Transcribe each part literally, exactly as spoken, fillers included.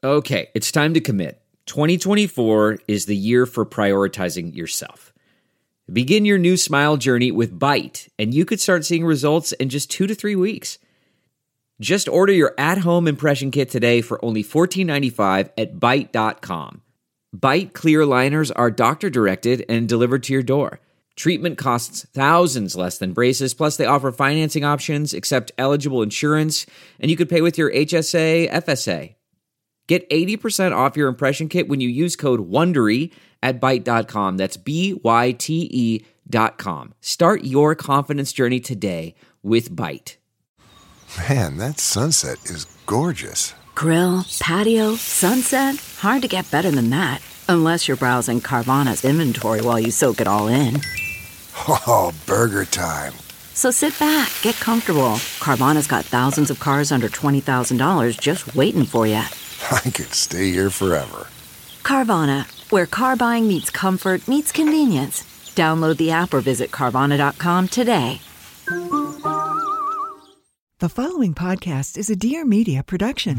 Okay, it's time to commit. twenty twenty-four is the year for prioritizing yourself. Begin your new smile journey with Byte, and you could start seeing results in just two to three weeks. Just order your at-home impression kit today for only fourteen ninety-five at byte dot com. Byte clear aligners are doctor-directed and delivered to your door. Treatment costs thousands less than braces, plus they offer financing options, accept eligible insurance, and you could pay with your H S A, F S A. Get eighty percent off your impression kit when you use code WONDERY at byte dot com. That's B Y T E dot com. Start your confidence journey today with Byte. Man, that sunset is gorgeous. Grill, patio, sunset. Hard to get better than that. Unless you're browsing Carvana's inventory while you soak it all in. Oh, burger time. So sit back, get comfortable. Carvana's got thousands of cars under twenty thousand dollars just waiting for you. I could stay here forever. Carvana, where car buying meets comfort, meets convenience. Download the app or visit Carvana dot com today. The following podcast is a Dear Media production.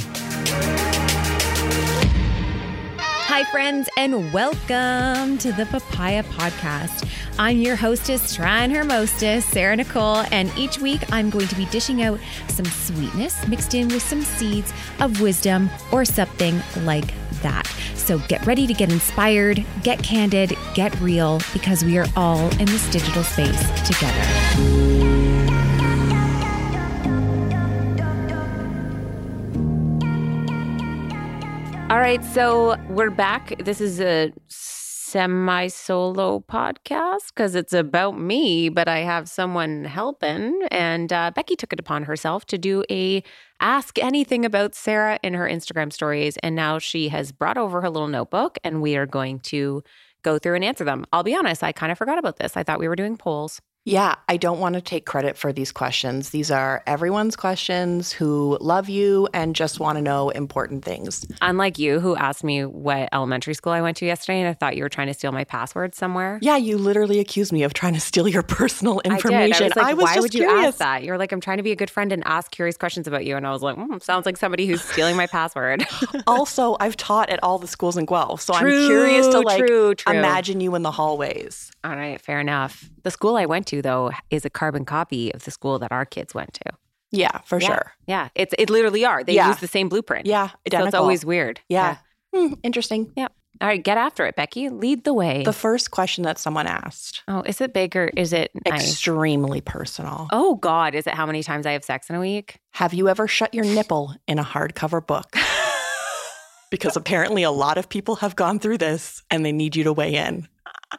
Hi, friends, and welcome to the Papaya Podcast. I'm your hostess, trying her mostest, Sarah Nicole, and each week I'm going to be dishing out some sweetness mixed in with some seeds of wisdom or something like that. So get ready to get inspired, get candid, get real, because we are all in this digital space together. All right, so we're back. This is a semi-solo podcast because it's about me, but I have someone helping. And uh, Becky took it upon herself to do a Ask Anything About Sarah in her Instagram stories. And now she has brought over her little notebook and we are going to go through and answer them. I'll be honest, I kind of forgot about this. I thought we were doing polls. Yeah, I don't want to take credit for these questions. These are everyone's questions who love you and just want to know important things. Unlike you, who asked me what elementary school I went to yesterday, and I thought you were trying to steal my password somewhere. Yeah, you literally accused me of trying to steal your personal information. I did. I was like, I was why just would you curious. ask that? You're like, I'm trying to be a good friend and ask curious questions about you. And I was like, mm, sounds like somebody who's stealing my password. Also, I've taught at all the schools in Guelph, so True, I'm curious to like true, true. imagine you in the hallways. All right, fair enough. The school I went to, though, is a carbon copy of the school that our kids went to. Yeah, for yeah. sure. Yeah, it's it literally are. They yeah. use the same blueprint. Yeah, identical. So it's always weird. Yeah. yeah. Hmm, interesting. Yeah. All right, get after it, Becky. Lead the way. The first question that someone asked. Oh, is it big or is it nice? Extremely personal. Oh, God. Is it how many times I have sex in a week? Have you ever shut your nipple in a hardcover book? Because apparently a lot of people have gone through this and they need you to weigh in.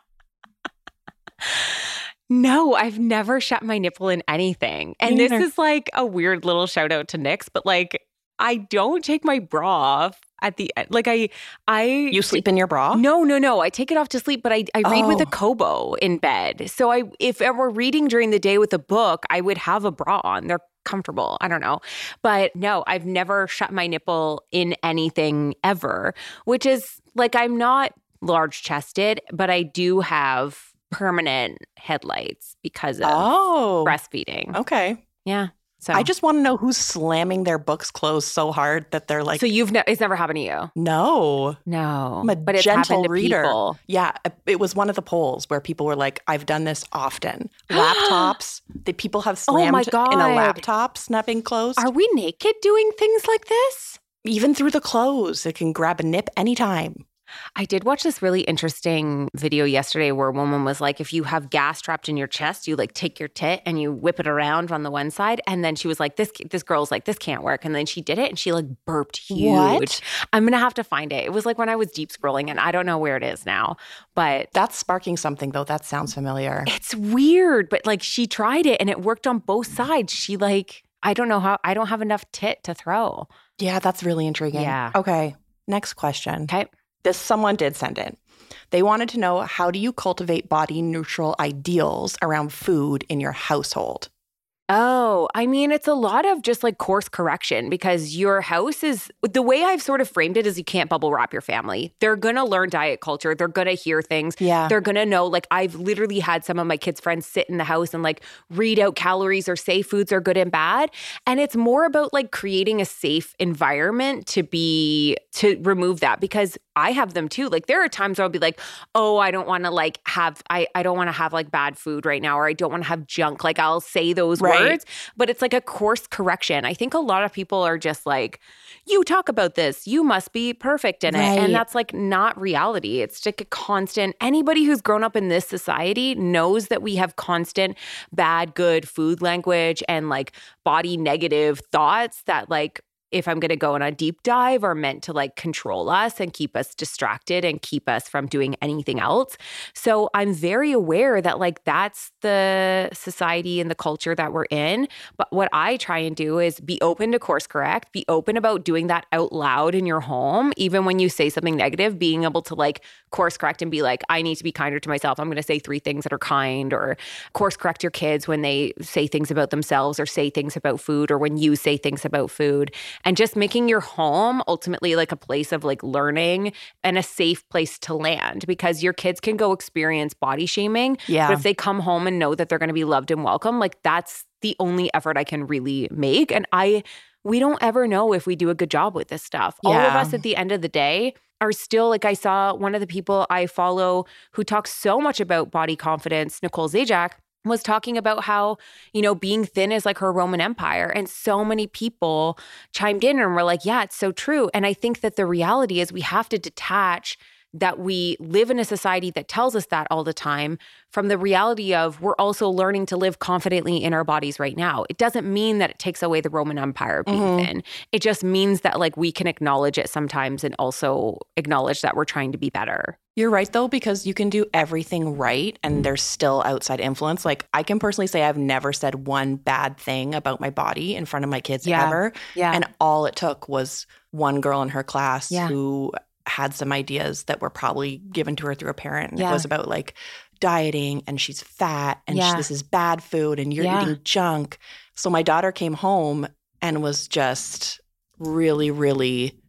No, I've never shut my nipple in anything. And Me this neither. is like a weird little shout out to Nyx, but like I don't take my bra off at the end. Like I I You sleep in your bra? No, no, no. I take it off to sleep, but I, I read with a Oh. Kobo in bed. So I if I were reading during the day with a book, I would have a bra on. They're comfortable. I don't know. But no, I've never shut my nipple in anything ever, which is like I'm not large chested, but I do have permanent headlights because of Oh. breastfeeding. Okay. Yeah. So I just want to know who's slamming their books closed so hard that they're like, So you've ne- it's never happened to you. no. No. I'm a but it's gentle happened to reader. people. Yeah, it was one of the polls where people were like, I've done this often. Laptops, that people have Oh slammed my in a God. laptop snapping closed. Are we naked doing things like this? Even through the clothes, it can grab a nip anytime. I did watch this really interesting video yesterday where a woman was like, if you have gas trapped in your chest, you like take your tit and you whip it around on the one side. And then she was like, this this girl's like, this can't work. And then she did it and she like burped huge. What? I'm going to have to find it. It was like when I was deep scrolling and I don't know where it is now. But That's sparking something, though. That sounds familiar. it's weird. But like she tried it and it worked on both sides. She like, I don't know how, I don't have enough tit to throw. Yeah, that's really intriguing. Yeah. Okay, next question. Okay. This someone did send in. They wanted to know, how do you cultivate body neutral ideals around food in your household? Oh, I mean, it's a lot of just like course correction because your house is, the way I've sort of framed it is you can't bubble wrap your family. They're going to learn diet culture. They're going to hear things. Yeah. They're going to know, like I've literally had some of my kids' friends sit in the house and like read out calories or say foods are good and bad. And it's more about like creating a safe environment to be, to remove that because I have them too. Like there are times where I'll be like, oh, I don't want to like have, I, I don't want to have like bad food right now, or I don't want to have junk. Like I'll say those Right. words, but it's like a course correction. I think a lot of people are just like, you talk about this, you must be perfect in Right. it. And that's like not reality. It's like a constant, anybody who's grown up in this society knows that we have constant bad, good food language and like body negative thoughts that like, if I'm going to go on a deep dive, are meant to like control us and keep us distracted and keep us from doing anything else. So I'm very aware that like that's the society and the culture that we're in. But what I try and do is be open to course correct, be open about doing that out loud in your home. Even when you say something negative, being able to like course correct and be like, I need to be kinder to myself. I'm going to say three things that are kind, or course correct your kids when they say things about themselves or say things about food, or when you say things about food. And just making your home ultimately like a place of like learning and a safe place to land, because your kids can go experience body shaming. Yeah. But if they come home and know that they're going to be loved and welcome, like that's the only effort I can really make. And I, we don't ever know if we do a good job with this stuff. All of Yeah. us at the end of the day are still, like I saw one of the people I follow who talks so much about body confidence, Nicole Zajac, was talking about how, you know, being thin is like her Roman Empire. And so many people chimed in and were like, yeah, it's so true. And I think that the reality is we have to detach that we live in a society that tells us that all the time from the reality of we're also learning to live confidently in our bodies right now. It doesn't mean that it takes away the Roman Empire of being Mhm. thin. It just means that like we can acknowledge it sometimes and also acknowledge that we're trying to be better. You're right, though, because you can do everything right and there's still outside influence. Like, I can personally say I've never said one bad thing about my body in front of my kids Yeah. ever. Yeah. And all it took was one girl in her class Yeah. who had some ideas that were probably given to her through a parent. And Yeah. it was about like dieting and she's fat and Yeah. she, this is bad food and you're Yeah. eating junk. So my daughter came home and was just really, really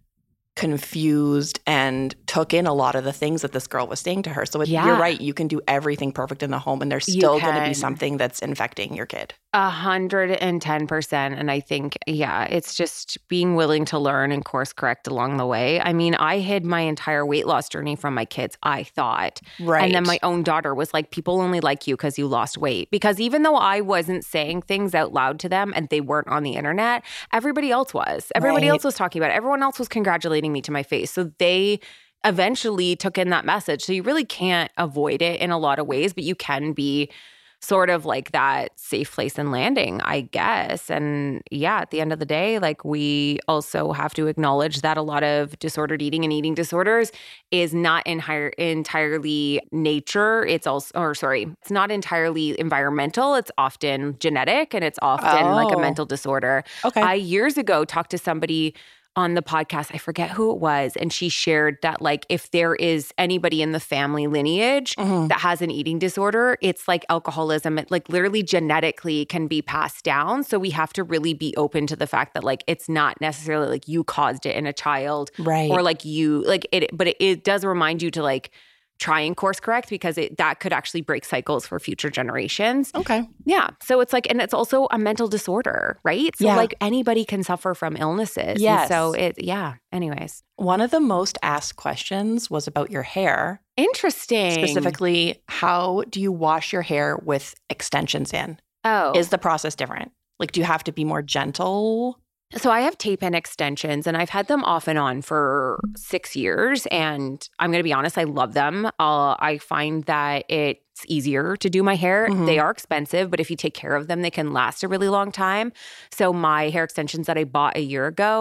confused and took in a lot of the things that this girl was saying to her. So it, Yeah. you're right. You can do everything perfect in the home and there's You still going to can. be something that's infecting your kid. A hundred and ten percent. And I think, yeah, it's just being willing to learn and course correct along the way. I mean, I hid my entire weight loss journey from my kids, I thought. Right. And then my own daughter was like, people only like you because you lost weight. Because even though I wasn't saying things out loud to them and they weren't on the internet, everybody else was. Everybody Right. else was talking about it. Everyone else was congratulating me to my face. So they eventually took in that message. So you really can't avoid it in a lot of ways, but you can be sort of like that safe place and landing, I guess. And yeah, at the end of the day, like we also have to acknowledge that a lot of disordered eating and eating disorders is not in higher, entirely nature. It's also, or sorry, it's not entirely environmental. It's often genetic and it's often like a Oh. mental disorder. Okay. I years ago talked to somebody on the podcast, I forget who it was, and she shared that like if there is anybody in the family lineage Mhm. that has an eating disorder, it's like alcoholism. It like literally genetically can be passed down. So we have to really be open to the fact that like it's not necessarily like you caused it in a child Right. or like you like it, but it, it does remind you to like try and course correct because it that could actually break cycles for future generations. Okay. Yeah. So it's like, and it's also a mental disorder, right? So Yeah. like anybody can suffer from illnesses. And Yes. so it, yeah. Anyways. One of the most asked questions was about your hair. Interesting. Specifically, how do you wash your hair with extensions in? Oh. Is the process different? Like, do you have to be more gentle? So I have tape and extensions and I've had them off and on for six years. And I'm going to be honest, I love them. Uh, I find that it's easier to do my hair. Mhm. They are expensive, but if you take care of them, they can last a really long time. So my hair extensions that I bought a year ago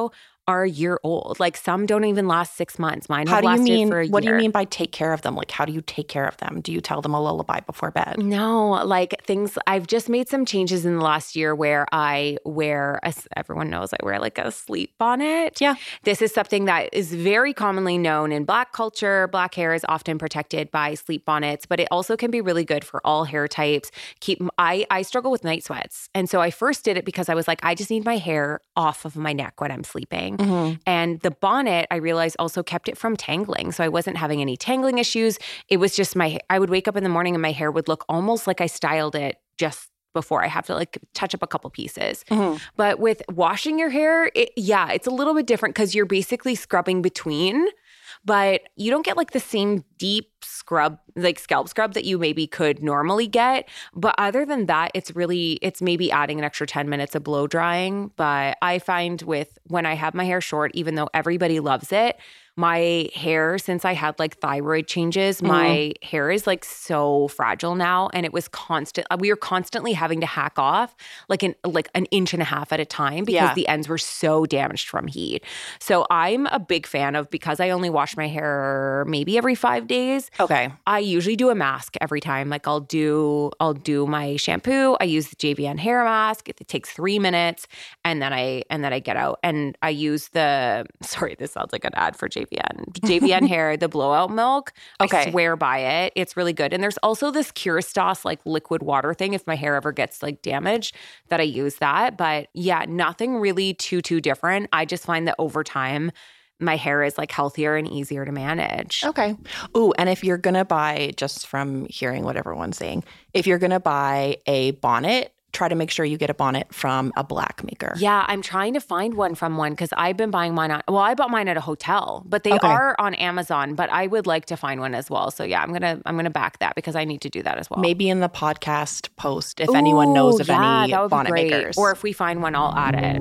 are a year old. Like some don't even last six months. Mine How have do you lasted mean, for a what year. do you mean by take care of them? Like, how do you take care of them? Do you tell them a lullaby before bed? No, like things, I've just made some changes in the last year where I wear, a, everyone knows I wear like a sleep bonnet. Yeah. This is something that is very commonly known in Black culture. Black hair is often protected by sleep bonnets, but it also can be really good for all hair types. Keep I, I struggle with night sweats. And so I first did it because I was like, I just need my hair off of my neck when I'm sleeping. Mm-hmm. And the bonnet, I realized, also kept it from tangling. So I wasn't having any tangling issues. It was just my, I would wake up in the morning and my hair would look almost like I styled it just before. I have to like touch up a couple pieces. Mm-hmm. But with washing your hair, it, yeah, it's a little bit different because you're basically scrubbing between, but you don't get like the same deep scrub, like scalp scrub that you maybe could normally get. But other than that, it's really, it's maybe adding an extra ten minutes of blow drying. But I find with when I have my hair short, even though everybody loves it, my hair, since I had like thyroid changes, mm. my hair is like so fragile now. And it was constant. We were constantly having to hack off like an like an inch and a half at a time because yeah. the ends were so damaged from heat. So I'm a big fan of, because I only wash my hair maybe every five days. Okay. I usually do a mask every time. Like I'll do I'll do my shampoo. I use the J V N hair mask. It takes three minutes, and then I and then I get out and I use the. Sorry, this sounds like an ad for J V N. J V N hair, the blowout milk. Okay. I swear by it. It's really good. And there's also this Kerastase like liquid water thing if my hair ever gets like damaged that I use that. But yeah, nothing really too too different. I just find that over time, my hair is like healthier and easier to manage. Okay. Ooh, and if you're going to buy, just from hearing what everyone's saying, if you're going to buy a bonnet, try to make sure you get a bonnet from a Black maker. Yeah, I'm trying to find one from one because I've been buying mine on, well, I bought mine at a hotel, but they Okay. are on Amazon, but I would like to find one as well. So yeah, I'm going to, I'm going to back that because I need to do that as well. Maybe in the podcast post, if anyone knows of yeah, any that would bonnet be great. makers. Or if we find one, I'll add it.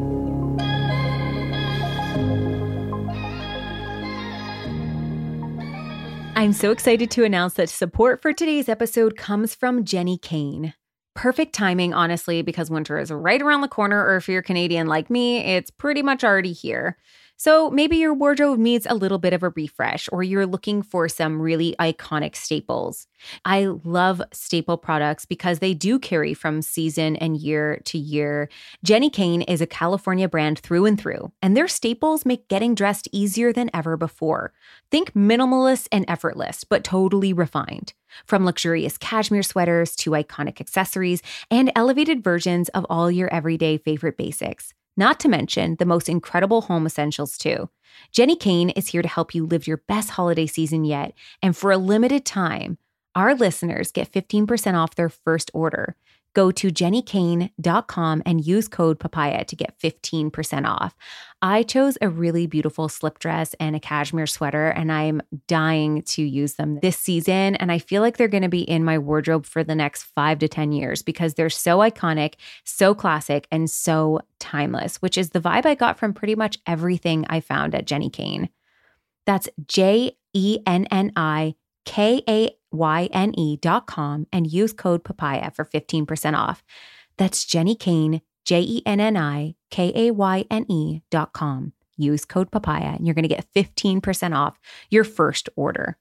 I'm so excited to announce that support for today's episode comes from Jenni Kayne. Perfect timing, honestly, because winter is right around the corner, or if you're Canadian like me, it's pretty much already here. So maybe your wardrobe needs a little bit of a refresh, or you're looking for some really iconic staples. I love staple products because they do carry from season and year to year. Jenni Kayne is a California brand through and through, and their staples make getting dressed easier than ever before. Think minimalist and effortless, but totally refined. From luxurious cashmere sweaters to iconic accessories and elevated versions of all your everyday favorite basics. Not to mention the most incredible home essentials too. Jenni Kayne is here to help you live your best holiday season yet. And for a limited time, our listeners get fifteen percent off their first order. Go to jenni kayne dot com and use code papaya to get fifteen percent off. I chose a really beautiful slip dress and a cashmere sweater, and I'm dying to use them this season. And I feel like they're going to be in my wardrobe for the next five to ten years because they're so iconic, so classic, and so timeless, which is the vibe I got from pretty much everything I found at Jenni Kayne. That's J E N N I K A Y N E dot com and use code papaya for fifteen percent off. That's Jenni Kayne, J E N N I K A Y N E dot com. Use code papaya and you're going to get fifteen percent off your first order.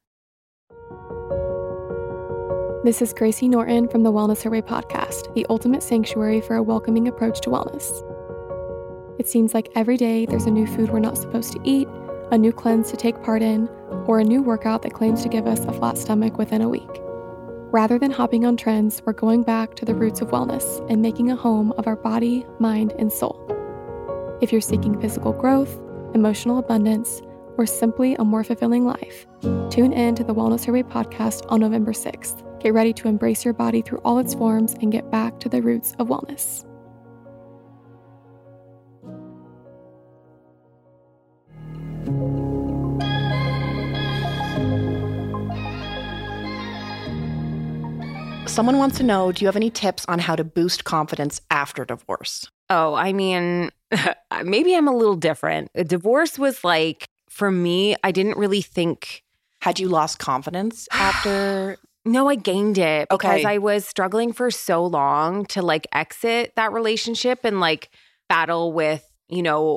This is Gracie Norton from the Wellness Her Way podcast, the ultimate sanctuary for a welcoming approach to wellness. It seems like every day there's a new food we're not supposed to eat, a new cleanse to take part in, or a new workout that claims to give us a flat stomach within a week. Rather than hopping on trends, we're going back to the roots of wellness and making a home of our body, mind, and soul. If you're seeking physical growth, emotional abundance, or simply a more fulfilling life, tune in to the Wellness Her Way podcast on November sixth. Get ready to embrace your body through all its forms and get back to the roots of wellness. Someone wants to know, do you have any tips on how to boost confidence after divorce? Oh, I mean, maybe I'm a little different. A divorce was like, for me, I didn't really think. Had you lost confidence after? No, I gained it because Okay. I was struggling for so long to like exit that relationship and like battle with, you know,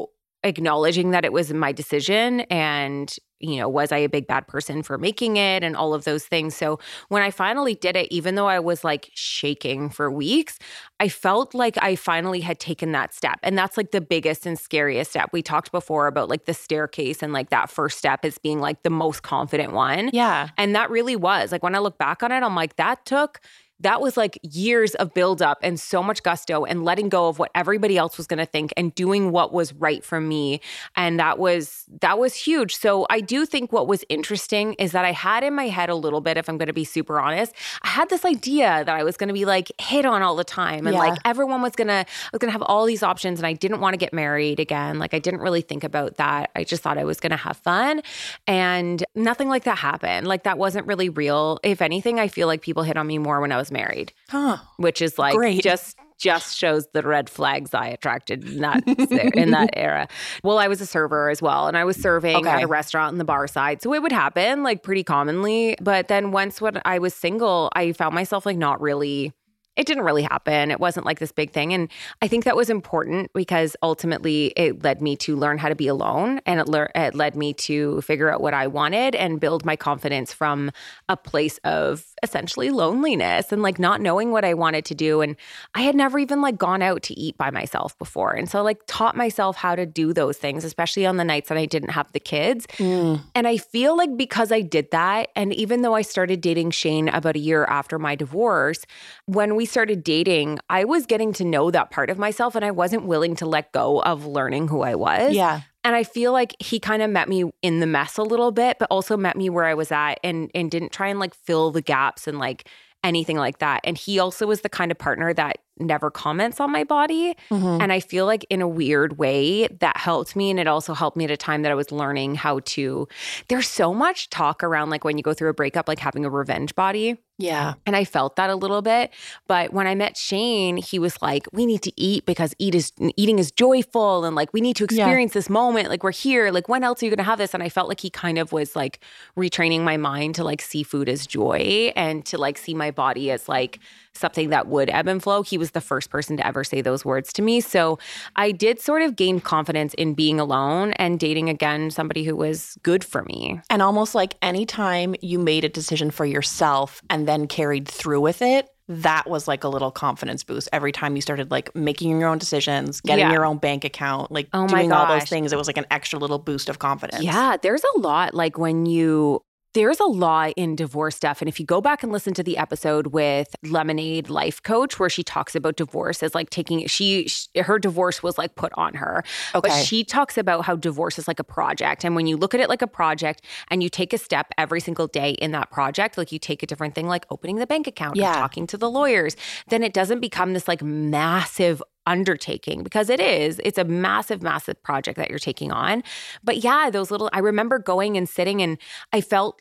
acknowledging that it was my decision and, you know, was I a big bad person for making it and all of those things. So when I finally did it, even though I was like shaking for weeks, I felt like I finally had taken that step. And that's like the biggest and scariest step. We talked before about like the staircase and like that first step as being like the most confident one. Yeah. And that really was like when I look back on it, I'm like, that took That was like years of buildup and so much gusto and letting go of what everybody else was going to think and doing what was right for me. And that was that was huge. So I do think what was interesting is that I had in my head a little bit, if I'm going to be super honest, I had this idea that I was going to be like hit on all the time and Yeah. like everyone was going to, I was going to have all these options and I didn't want to get married again. Like I didn't really think about that. I just thought I was going to have fun and nothing like that happened. Like that wasn't really real. If anything, I feel like people hit on me more when I was married, Huh. which is like Great. just just shows the red flags I attracted in that in that era. Well, I was a server as well, and I was serving Okay. at a restaurant in the bar side, so it would happen like pretty commonly. But then once when I was single, I found myself like not really. It didn't really happen. It wasn't like this big thing. And I think that was important because ultimately it led me to learn how to be alone. And it, le- it led me to figure out what I wanted and build my confidence from a place of essentially loneliness and like not knowing what I wanted to do. And I had never even like gone out to eat by myself before. And so like taught myself how to do those things, especially on the nights that I didn't have the kids. Mm. And I feel like because I did that, and even though I started dating Shane about a year after my divorce, when we started dating, I was getting to know that part of myself and I wasn't willing to let go of learning who I was. Yeah. And I feel like he kind of met me in the mess a little bit, but also met me where I was at and and didn't try and like fill the gaps and like anything like that. And he also was the kind of partner that never comments on my body. Mm-hmm. And I feel like in a weird way that helped me. And it also helped me at a time that I was learning how to, there's so much talk around like when you go through a breakup, like having a revenge body. Yeah. And I felt that a little bit. But when I met Shane, he was like, we need to eat because eat is, eating is joyful. And like, we need to experience this moment. Like, we're here. Like, when else are you going to have this? And I felt like he kind of was like retraining my mind to like see food as joy and to like see my body as like something that would ebb and flow. He was the first person to ever say those words to me. So I did sort of gain confidence in being alone and dating again somebody who was good for me. And almost like anytime you made a decision for yourself and then carried through with it, that was like a little confidence boost. Every time you started like making your own decisions, getting Yeah. your own bank account, like Oh my doing all those gosh. things, it was like an extra little boost of confidence. Yeah, there's a lot like when you there's a lot in divorce stuff. And if you go back and listen to the episode with Lemonade Life Coach, where she talks about divorce as like taking, she, she her divorce was like put on her. Okay. But she talks about how divorce is like a project. And when you look at it like a project and you take a step every single day in that project, like you take a different thing, like opening the bank account Yeah. or talking to the lawyers, then it doesn't become this like massive undertaking, because it is. It's a massive, massive project that you're taking on. But yeah, those little, I remember going and sitting and I felt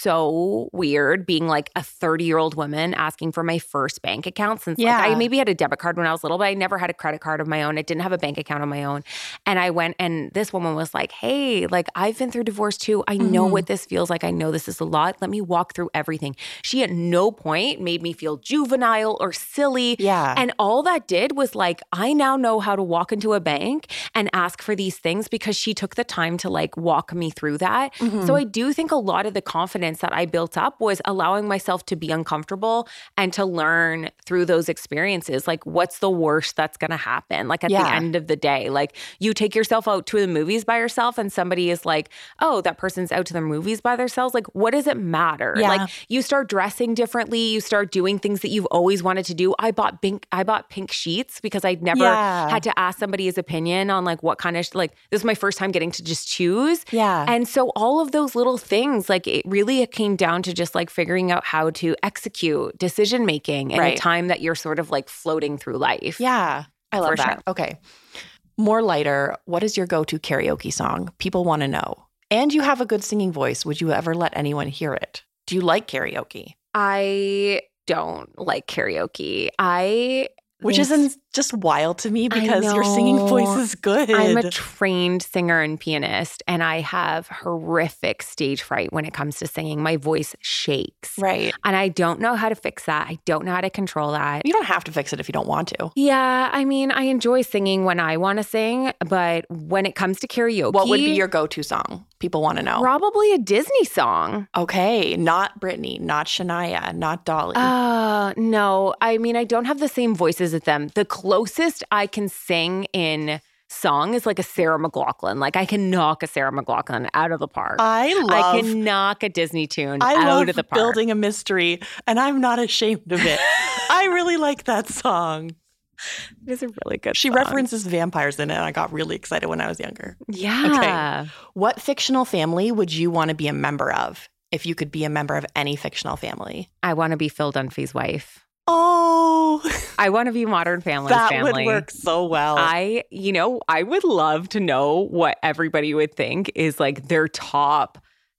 so weird being like a thirty-year-old woman asking for my first bank account since Yeah. like I maybe had a debit card when I was little, but I never had a credit card of my own. I didn't have a bank account of my own. And I went and this woman was like, hey, like I've been through divorce too. I know Mhm. what this feels like. I know this is a lot. Let me walk through everything. She at no point made me feel juvenile or silly. Yeah. And all that did was like, I now know how to walk into a bank and ask for these things because she took the time to like walk me through that. Mhm. So I do think a lot of the confidence that I built up was allowing myself to be uncomfortable and to learn through those experiences. Like, what's the worst that's going to happen? Like at Yeah. the end of the day, like you take yourself out to the movies by yourself and somebody is like, oh, that person's out to the movies by themselves. Like, what does it matter? Yeah. Like you start dressing differently. You start doing things that you've always wanted to do. I bought pink, I bought pink sheets because I'd never Yeah. had to ask somebody his opinion on like what kind of, like this was my first time getting to just choose. Yeah. And so all of those little things, like it really it came down to just like figuring out how to execute decision making in Right. a time that you're sort of like floating through life. Yeah. I love For that. sure. Okay. More lighter, what is your go-to karaoke song? People want to know. And you have a good singing voice. Would you ever let anyone hear it? Do you like karaoke? I don't like karaoke. I Which isn't just wild to me because your singing voice is good. I'm a trained singer and pianist, and I have horrific stage fright when it comes to singing. My voice shakes. Right. And I don't know how to fix that. I don't know how to control that. You don't have to fix it if you don't want to. Yeah. I mean, I enjoy singing when I want to sing, but when it comes to karaoke. What would be your go-to song? People want to know. Probably a Disney song. Okay. Not Britney, not Shania, not Dolly. Uh, no. I mean, I don't have the same voices as them. The closest I can sing in song is like a Sarah McLachlan. Like I can knock a Sarah McLachlan out of the park. I love. I can knock a Disney tune I out love of the park. Building a Mystery, and I'm not ashamed of it. I really like that song. It is a really good She song. references vampires in it, and I got really excited when I was younger. Yeah. Okay. What fictional family would you want to be a member of if you could be a member of any fictional family? I want to be Phil Dunphy's wife. Oh, I want to be Modern Family's that family. would work so well. I, you know, I would love to know what everybody would think is like their top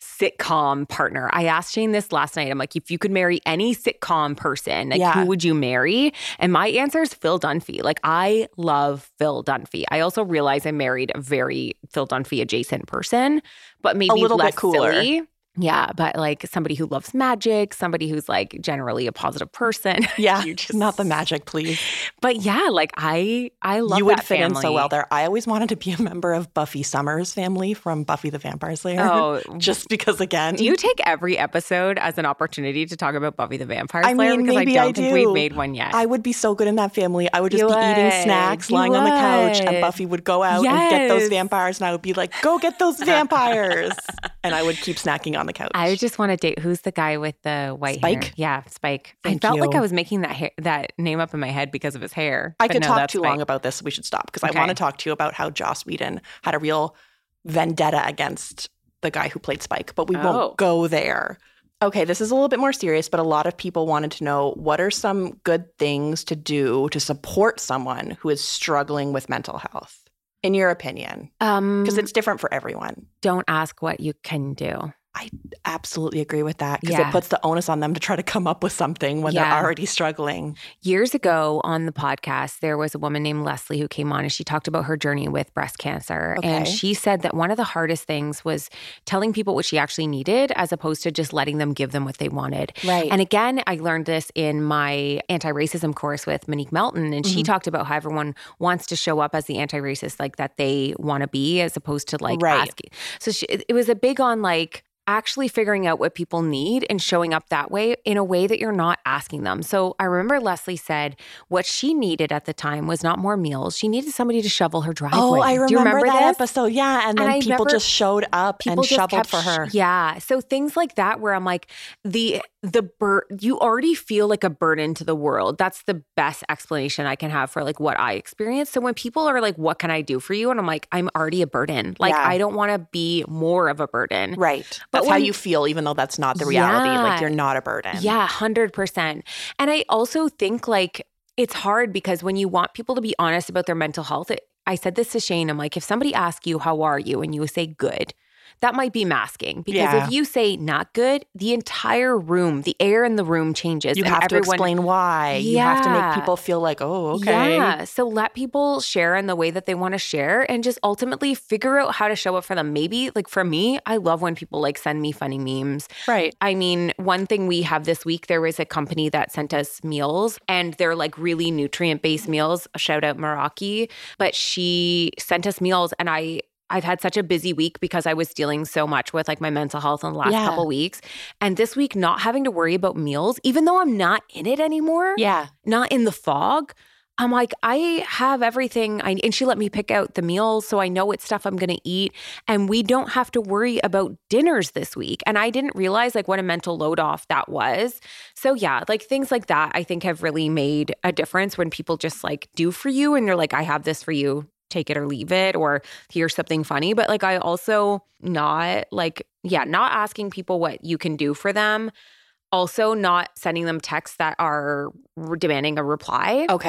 sitcom partner. I asked Shane this last night. I'm like, if you could marry any sitcom person, like Yeah. who would you marry? And my answer is Phil Dunphy. Like I love Phil Dunphy. I also realize I married a very Phil Dunphy adjacent person, but maybe A little less bit cooler. silly. Yeah, but like somebody who loves magic, somebody who's like generally a positive person. Yeah, You just- not the magic, please. But yeah, like I, I love You would that fit family. in so well there. I always wanted to be a member of Buffy Summers' family from Buffy the Vampire Slayer. Oh, just because, again, do you take every episode as an opportunity to talk about Buffy the Vampire Slayer? I mean, because maybe I don't I think do. we've made one yet. I would be so good in that family. I would just You be eating would. snacks, You lying on the couch, and would. Buffy would go out and get those Yes. vampires, and I would be like, "Go get those vampires!" And I would keep snacking on the couch. I just want to date. Who's the guy with the white Spike? hair? Yeah, Spike. Thank I felt you. like I was making that hair, that name up in my head because of his hair. I But could no, talk that's too Spike. long about this. We should stop because Okay. I want to talk to you about how Joss Whedon had a real vendetta against the guy who played Spike, but we Oh. won't go there. Okay, this is a little bit more serious, but a lot of people wanted to know what are some good things to do to support someone who is struggling with mental health, in your opinion? Um, Because it's different for everyone. don't ask what you can do. I absolutely agree with that because Yeah. it puts the onus on them to try to come up with something when Yeah. they're already struggling. Years ago on the podcast, there was a woman named Leslie who came on and she talked about her journey with breast cancer. And Okay. she said that one of the hardest things was telling people what she actually needed as opposed to just letting them give them what they wanted. Right. And again, I learned this in my anti-racism course with Monique Melton. And she Mhm. talked about how everyone wants to show up as the anti-racist like that they want to be as opposed to like Right. asking. So she, it was a big on like, actually figuring out what people need and showing up that way in a way that you're not asking them. So I remember Leslie said what she needed at the time was not more meals. She needed somebody to shovel her driveway. Oh, I remember, Do you remember that this? episode. Yeah. And then And I people never- just showed up People and just shoveled kept for sh- her. Yeah. So things like that where I'm like, the the bur- you already feel like a burden to the world. That's the best explanation I can have for like what I experienced. So when people are like, what can I do for you? And I'm like, I'm already a burden. Like Yeah. I don't want to be more of a burden. Right. But That's how when- you feel, even though that's not the reality. Yeah. Like you're not a burden. Yeah, one hundred percent. And I also think like it's hard because when you want people to be honest about their mental health, it, I said this to Shane, I'm like, if somebody asks you, how are you? And you say good, that might be masking. Because Yeah. if you say not good, the entire room, the air in the room changes. You and have to everyone- explain why. You have to Yeah. make people feel like, oh, okay. Yeah. So let people share in the way that they want to share and just ultimately figure out how to show up for them. Maybe like for me, I love when people like send me funny memes. Right. I mean, one thing we have this week, there was a company that sent us meals and they're like really nutrient based meals. Shout out Meraki. But she sent us meals and I, I've had such a busy week because I was dealing so much with like my mental health in the last Yeah. couple weeks. And this week, not having to worry about meals, even though I'm not in it anymore, Yeah. not in the fog. I'm like, I have everything. I, and she let me pick out the meals so I know what stuff I'm going to eat. And we don't have to worry about dinners this week. And I didn't realize like what a mental load off that was. So yeah, like things like that I think have really made a difference when people just like do for you and they're like, I have this for you. Take it or leave it, or here's something funny. But like, I also not like, yeah, not asking people what you can do for them. Also not sending them texts that are demanding a reply. Okay.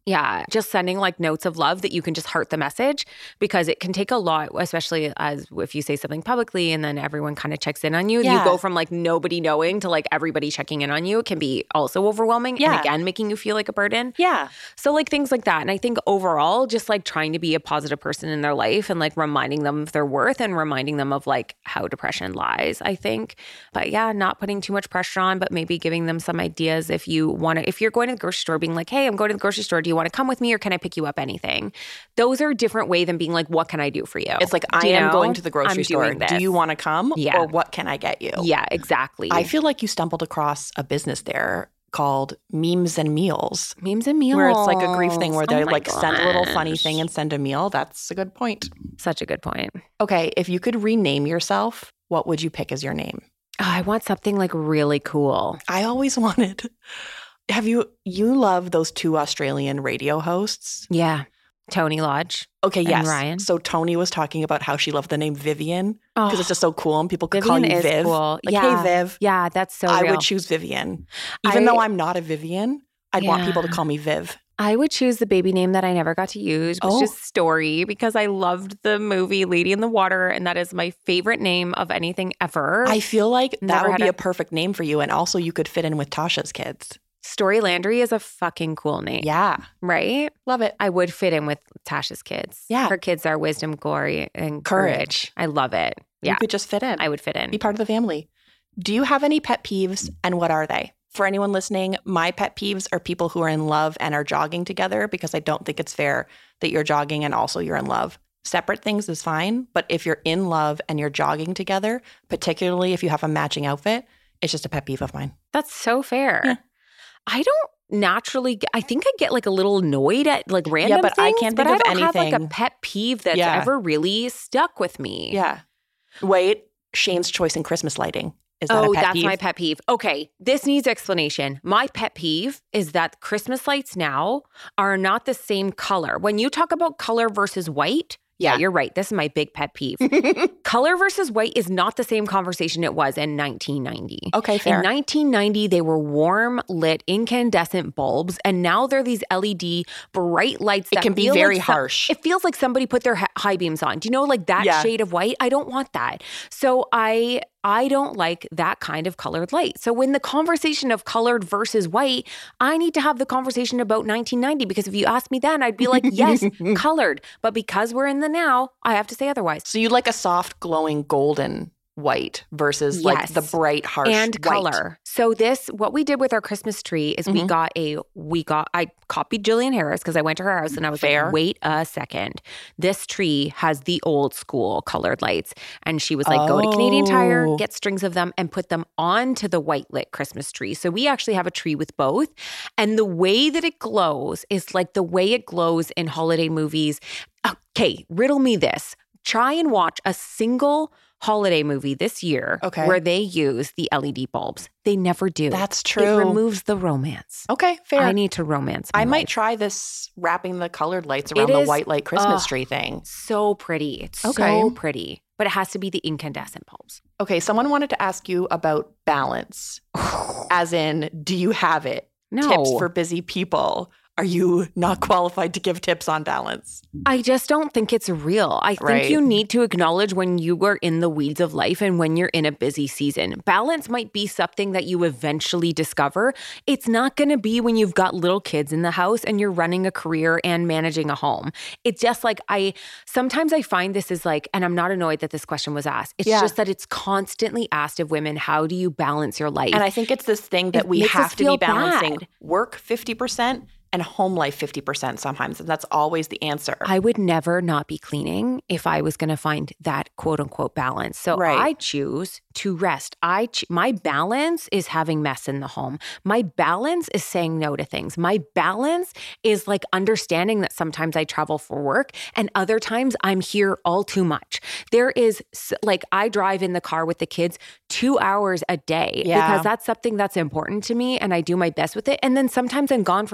Yeah, just sending like notes of love that you can just heart the message, because it can take a lot, especially as if you say something publicly and then everyone kind of checks in on you. Yeah. You go from like nobody knowing to like everybody checking in on you. It can be also overwhelming Yeah. and again, making you feel like a burden. Yeah. So like things like that. And I think overall, just like trying to be a positive person in their life and like reminding them of their worth and reminding them of like how depression lies, I think. But yeah, not putting too much pressure on, but maybe giving them some ideas if you want to, if you're going to the grocery store being like, hey, I'm going to the grocery store. Do you want to come with me or can I pick you up anything? Those are a different way than being like, what can I do for you? It's like, I Do you am know? going to the grocery I'm store. doing this. Do you want to come? Yeah. Or what can I get you? Yeah, exactly. I feel like you stumbled across a business there called Memes and Meals. Memes and meals. Where it's like a grief thing where they Oh my like send a little funny gosh. thing and send a meal. That's a good point. Such a good point. Okay, if you could rename yourself, what would you pick as your name? Oh, I want something like really cool. I always wanted. Have you, you love those two Australian radio hosts? Yeah. Tony Lodge. Okay, And yes. Ryan. So Tony was talking about how she loved the name Vivian because Oh, it's just so cool and people could Vivian call you is Viv. cool. Like, Yeah. hey, Viv. Yeah, that's so I real. would choose Vivian. Even I- though I'm not a Vivian, I'd want Yeah. people to call me Viv. I would choose the baby name that I never got to use, which Oh. is Story, because I loved the movie Lady in the Water, and that is my favorite name of anything ever. I feel like that Never would had be a- a perfect name for you. And also you could fit in with Tasha's kids. Story Landry is a fucking cool name. Yeah. Right? Love it. I would fit in with Tasha's kids. Yeah. Her kids are wisdom, glory, and courage. Courage. I love it. You Yeah. could just fit in. I would fit in. Be part of the family. Do you have any pet peeves and what are they? For anyone listening, my pet peeves are people who are in love and are jogging together because I don't think it's fair that you're jogging and also you're in love. Separate things is fine, but if you're in love and you're jogging together, particularly if you have a matching outfit, it's just a pet peeve of mine. That's so fair. Yeah. I don't naturally get, I think I get like a little annoyed at like random but I things, can't but think I of don't have like a anything. pet peeve that's Yeah. ever really stuck with me. Yeah. Wait, Shane's choice in Christmas lighting. Is that Oh, a pet that's peeve? my pet peeve. Okay, this needs explanation. My pet peeve is that Christmas lights now are not the same color. When you talk about color versus white, yeah, Yeah. you're right. This is my big pet peeve. Color versus white is not the same conversation it was in nineteen ninety. Okay, fair. In nineteen ninety, they were warm lit incandescent bulbs, and now they're these L E D bright lights It that can be feel very like some- harsh. It feels like somebody put their hi- high beams on. Do you know, like that Yeah. shade of white? I don't want that. So I I don't like that kind of colored light. So when the conversation of colored versus white, I need to have the conversation about nineteen ninety, because if you asked me then, I'd be like, yes, colored. But because we're in the now, I have to say otherwise. So you like a soft, glowing golden white versus like Yes. the bright, harsh and white. color. So this, what we did with our Christmas tree is we Mhm. got a, we got, I copied Jillian Harris because I went to her house and I was Fair. like, wait a second. This tree has the old school colored lights. And she was like, go to Canadian Tire, Oh. get strings of them and put them onto the white lit Christmas tree. So we actually have a tree with both. And the way that it glows is like the way it glows in holiday movies. Okay, riddle me this. Try and watch a single holiday movie this year Okay. where they use the L E D bulbs. They never do. That's It true. removes the romance. Okay, fair. I need to romance my I might life. try this wrapping the colored lights around It the is- white light Christmas ugh. tree thing. So pretty. It's Okay. so pretty. But it has to be the incandescent bulbs. Okay, someone wanted to ask you about balance. As in, do you have it? No. Tips for busy people. Are you not qualified to give tips on balance? I just don't think it's real. I think Right. you need to acknowledge when you are in the weeds of life and when you're in a busy season. Balance might be something that you eventually discover. It's not going to be when you've got little kids in the house and you're running a career and managing a home. It's just like I sometimes I find this is like, and I'm not annoyed that this question was asked. It's Yeah. just that it's constantly asked of women, how do you balance your life? And I think it's this thing that It we makes us have to be feel balancing bad. work fifty percent and home life fifty percent sometimes. And that's always the answer. I would never not be cleaning if I was going to find that quote unquote balance. So Right. I choose to rest. I ch- my balance is having mess in the home. My balance is saying no to things. My balance is like understanding that sometimes I travel for work and other times I'm here all too much. There is s- like I drive in the car with the kids two hours a day Yeah. because that's something that's important to me and I do my best with it. And then sometimes I'm gone for four days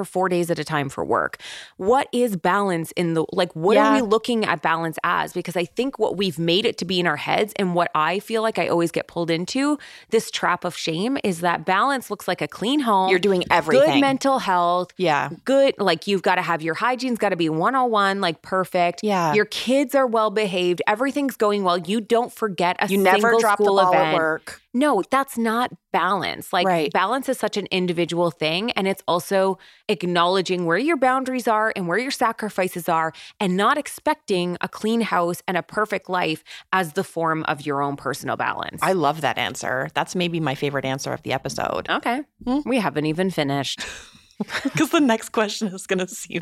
days at a time for work. What is balance in the, like, what Yeah. are we looking at balance as? Because I think what we've made it to be in our heads and what I feel like I always get pulled into, this trap of shame, is that balance looks like a clean home. You're doing everything. Good mental health. Yeah. Good, like you've got to have your hygiene's got to be one oh one, like perfect. Yeah. Your kids are well behaved. Everything's going well. You don't forget a You single never drop the school ball event. at work. No, that's not balance. Like Right. balance is such an individual thing. And it's also acknowledging where your boundaries are and where your sacrifices are and not expecting a clean house and a perfect life as the form of your own personal balance. I love that answer. That's maybe my favorite answer of the episode. okay. Hmm? We haven't even finished. Because the next question is going to seem...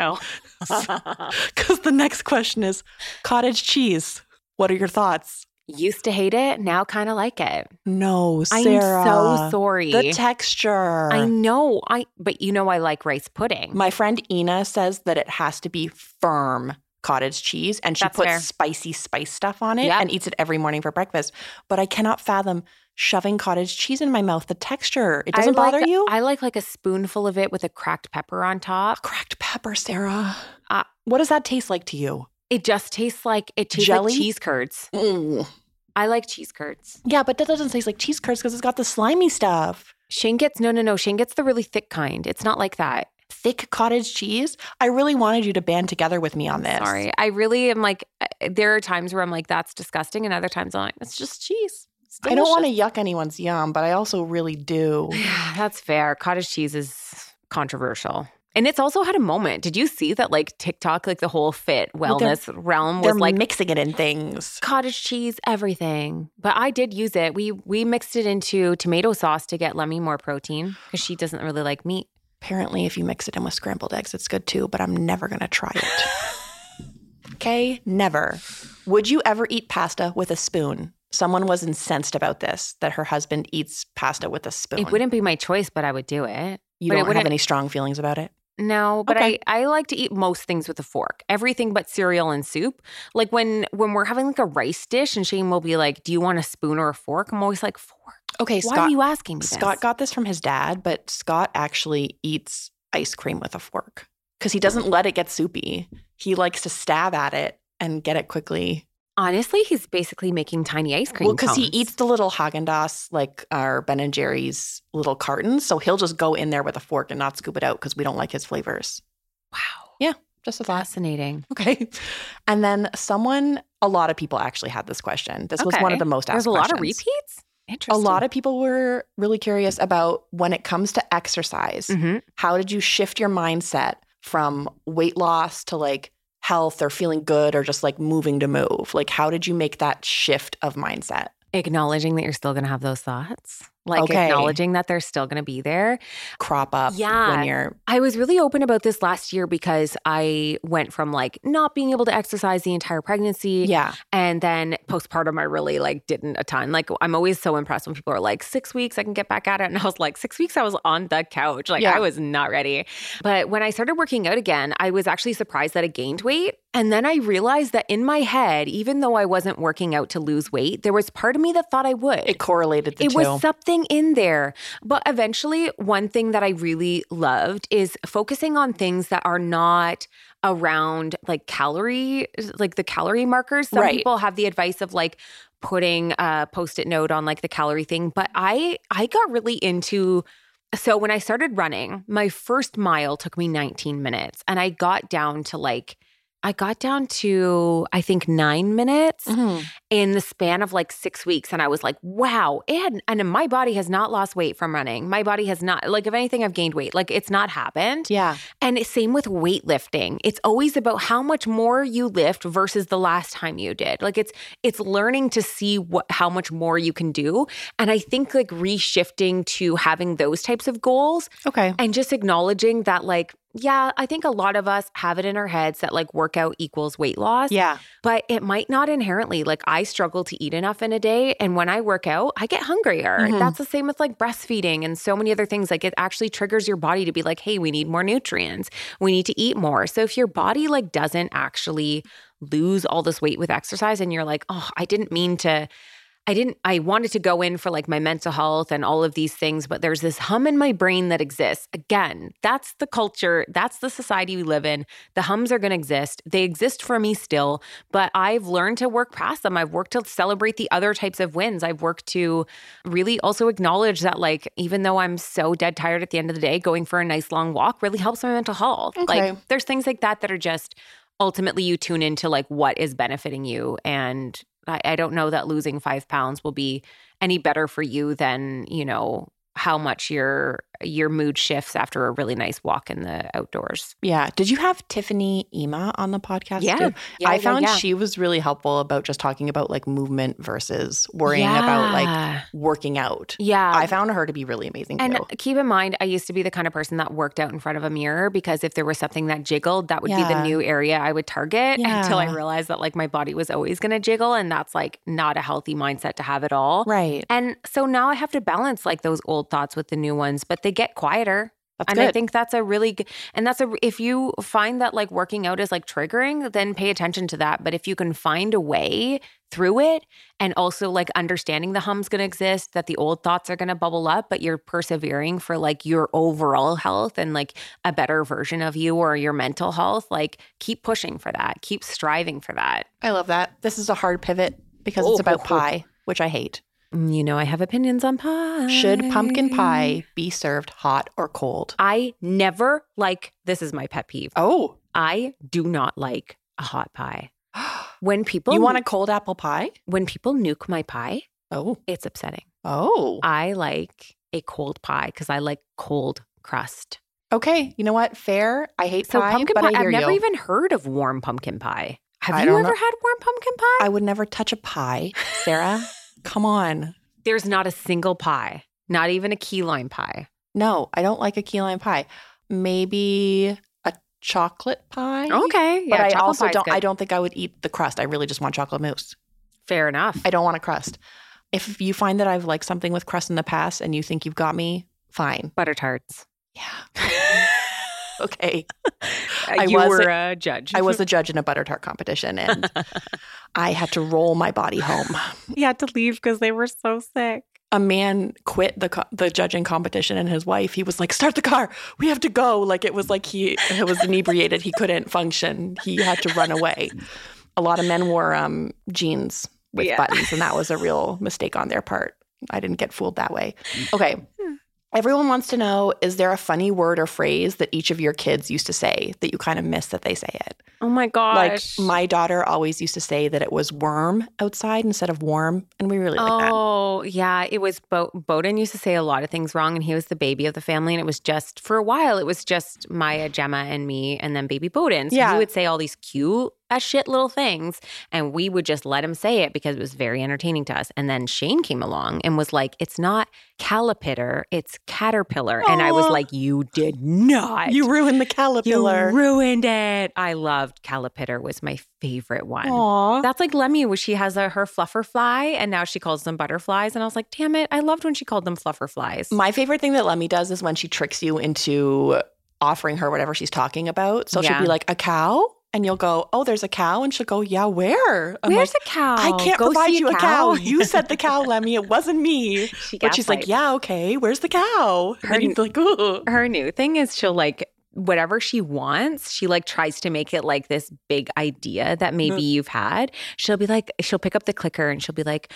Because the next question is cottage cheese. What are your thoughts? Used to hate it, now kind of like it. No, I'm Sarah. so sorry. The texture. I know. I but you know I like rice pudding. My friend Ina says that it has to be firm cottage cheese, and she That's puts fair. spicy spice stuff on it Yep. and eats it every morning for breakfast. But I cannot fathom shoving cottage cheese in my mouth. The texture, it doesn't I like bother a- you? I like like a spoonful of it with a cracked pepper on top. Cracked pepper, Sarah. Uh, What does that taste like to you? It just tastes like it tastes Jelly? like cheese curds. Mm. I like cheese curds. Yeah, but that doesn't taste like cheese curds because it's got the slimy stuff. Shane gets no no no. Shane gets the really thick kind. It's not like that. Thick cottage cheese? I really wanted you to band together with me on this. Sorry, I really am like. uh, There are times where I'm like, that's disgusting, and other times I'm like, it's just cheese. It's I don't want to delicious. yuck anyone's yum, but I also really do. That's fair. Cottage cheese is controversial. And it's also had a moment. Did you see that like TikTok, like the whole fit Well, they're- wellness realm They're was like mixing it in things. cottage cheese, everything. But I did use it. We we mixed it into tomato sauce to get Lemmy more protein because she doesn't really like meat. Apparently, if you mix it in with scrambled eggs, it's good too, but I'm never going to try it. Okay? Never. Would you ever eat pasta with a spoon? Someone was incensed about this, that her husband eats pasta with a spoon. It wouldn't be my choice, but I would do it. You but it don't have wouldn't- any strong feelings about it? No, but Okay. I, I like to eat most things with a fork. Everything but cereal and soup. Like when when we're having like a rice dish and Shane will be like, do you want a spoon or a fork? I'm always like, fork. Okay, Why Scott. are you asking me Scott this? got this from his dad, but Scott actually eats ice cream with a fork because he doesn't let it get soupy. He likes to stab at it and get it quickly. Honestly, he's basically making tiny ice cream Well, because he cones. eats the little Haagen-Dazs, like our Ben and Jerry's little cartons. So he'll just go in there with a fork and not scoop it out because we don't like his flavors. Wow. Yeah, just a thought. Fascinating. Okay. And then someone, a lot of people actually had this question. This was one Okay. of the most asked There's a lot of questions. repeats? A Interesting. lot of people were really curious about when it comes to exercise, Mhm. how did you shift your mindset from weight loss to like health or feeling good or just like moving to move? Like, how did you make that shift of mindset? Acknowledging that you're still going to have those thoughts. Like Okay. acknowledging that they're still going to be there. Crop up Yeah. when you're I was really open about this last year because I went from like not being able to exercise the entire pregnancy. yeah. And then postpartum, I really like didn't a ton. Like I'm always so impressed when people are like, six weeks, I can get back at it. And I was like, six weeks, I was on the couch. Like Yeah. I was not ready. But when I started working out again, I was actually surprised that I gained weight. And then I realized that in my head, even though I wasn't working out to lose weight, there was part of me that thought I would. It correlated the It two. was something in there. But eventually, one thing that I really loved is focusing on things that are not around like calorie, like the calorie markers. Some Right. people have the advice of like putting a post-it note on like the calorie thing. But I I got really into so when I started running, my first mile took me nineteen minutes. And I got down to like I got down to, I think, nine minutes Mhm. in the span of like six weeks. And I was like, wow. And, and my body has not lost weight from running. My body has not, like, if anything, I've gained weight. Like, it's not happened. Yeah. And it's same with weightlifting. It's always about how much more you lift versus the last time you did. Like, it's it's learning to see what how much more you can do. And I think like reshifting to having those types of goals Okay. and just acknowledging that, like, yeah, I think a lot of us have it in our heads that like workout equals weight loss. Yeah. But it might not inherently. Like I struggle to eat enough in a day. And when I work out, I get hungrier. Mhm. That's the same with like breastfeeding and so many other things. Like it actually triggers your body to be like, hey, we need more nutrients. We need to eat more. So if your body like doesn't actually lose all this weight with exercise and you're like, oh, I didn't mean to I didn't, I wanted to go in for like my mental health and all of these things, but there's this hum in my brain that exists. Again, that's the culture. That's the society we live in. The hums are going to exist. They exist for me still, but I've learned to work past them. I've worked to celebrate the other types of wins. I've worked to really also acknowledge that like, even though I'm so dead tired at the end of the day, going for a nice long walk really helps my mental health. Okay. Like there's things like that that are just ultimately you tune into like what is benefiting you. And I, I don't know that losing five pounds will be any better for you than, you know, how much your your mood shifts after a really nice walk in the outdoors. Yeah. Did you have Tiffany Ema on the podcast Yeah. too? Yeah, I yeah, found yeah. she was really helpful about just talking about like movement versus worrying Yeah. about like working out. Yeah. I found her to be really amazing And too. keep in mind, I used to be the kind of person that worked out in front of a mirror because if there was something that jiggled, that would be the Yeah. new area I would target Yeah. until I realized that like my body was always going to jiggle. And that's like not a healthy mindset to have at all. Right. And so now I have to balance like those old thoughts with the new ones, but they get quieter. That's and good. I think that's a really good, and that's a, if you find that like working out is like triggering, then pay attention to that. But if you can find a way through it and also like understanding the hum's going to exist, that the old thoughts are going to bubble up, but you're persevering for like your overall health and like a better version of you or your mental health, like keep pushing for that, keep striving for that. I love that. This is a hard pivot because Oh, it's about oh, oh. pie, which I hate. You know, I have opinions on pie. Should pumpkin pie be served hot or cold? I never like, this is my pet peeve. Oh, I do not like a hot pie. When people you want a cold apple pie? when people nuke my pie, Oh, it's upsetting. oh. I like a cold pie because I like cold crust. Okay, you know what? Fair. I hate So pie, pumpkin but pie, I hear I've never you. even heard of warm pumpkin pie. Have I you don't ever know. had warm pumpkin pie? I would never touch a pie, Sarah. Come on. There's not a single pie, not even a key lime pie. No, I don't like a key lime pie. Maybe a chocolate pie. Okay, But yeah, I chocolate also pie's don't good. I don't think I would eat the crust. I really just want chocolate mousse. Fair enough. I don't want a crust. If you find that I've liked something with crust in the past and you think you've got me, fine. Butter tarts. Yeah. Okay. I you was were a- a judge. I was a judge in a butter tart competition and I had to roll my body home. You had to leave because they were so sick. A man quit the co- the judging competition and his wife, he was like, start the car. We have to go. Like it was like he it was inebriated. He couldn't function. He had to run away. A lot of men wore um, jeans with Yeah. buttons, and that was a real mistake on their part. I didn't get fooled that way. Okay. Everyone wants to know, is there a funny word or phrase that each of your kids used to say that you kind of miss that they say it? Oh my gosh. Like my daughter always used to say that it was worm outside instead of warm, and we really like that. Oh, yeah. It was Bo- Bowden used to say a lot of things wrong, and he was the baby of the family. And it was just, for a while, it was just Maya, Gemma, and me, and then baby Bowden. So Yeah. he would say all these cute as shit little things, and we would just let him say it because it was very entertaining to us. And then Shane came along and was like, it's not caterpillar, it's caterpillar. And I was Aw. like, you did not. You ruined the caterpillar. You ruined it. I loved Calipitter, was my favorite one. Aw. That's like Lemmy, where she has a, her fluffer fly, and now she calls them butterflies. And I was like, damn it, I loved when she called them fluffer flies. My favorite thing that Lemmy does is when she tricks you into offering her whatever she's talking about. So she'll Yeah. be like, a cow? And you'll go, oh, there's a cow? And she'll go, yeah, where? I'm Where's like, a cow? I can't Go provide see you a cow. You said the cow, Lemmy. It wasn't me. She But she's like, gaslights. yeah, okay. Where's the cow? Her- and you're like, ooh. Her new thing is she'll like, whatever she wants, she like tries to make it like this big idea that maybe you've had. She'll be like, she'll pick up the clicker and she'll be like,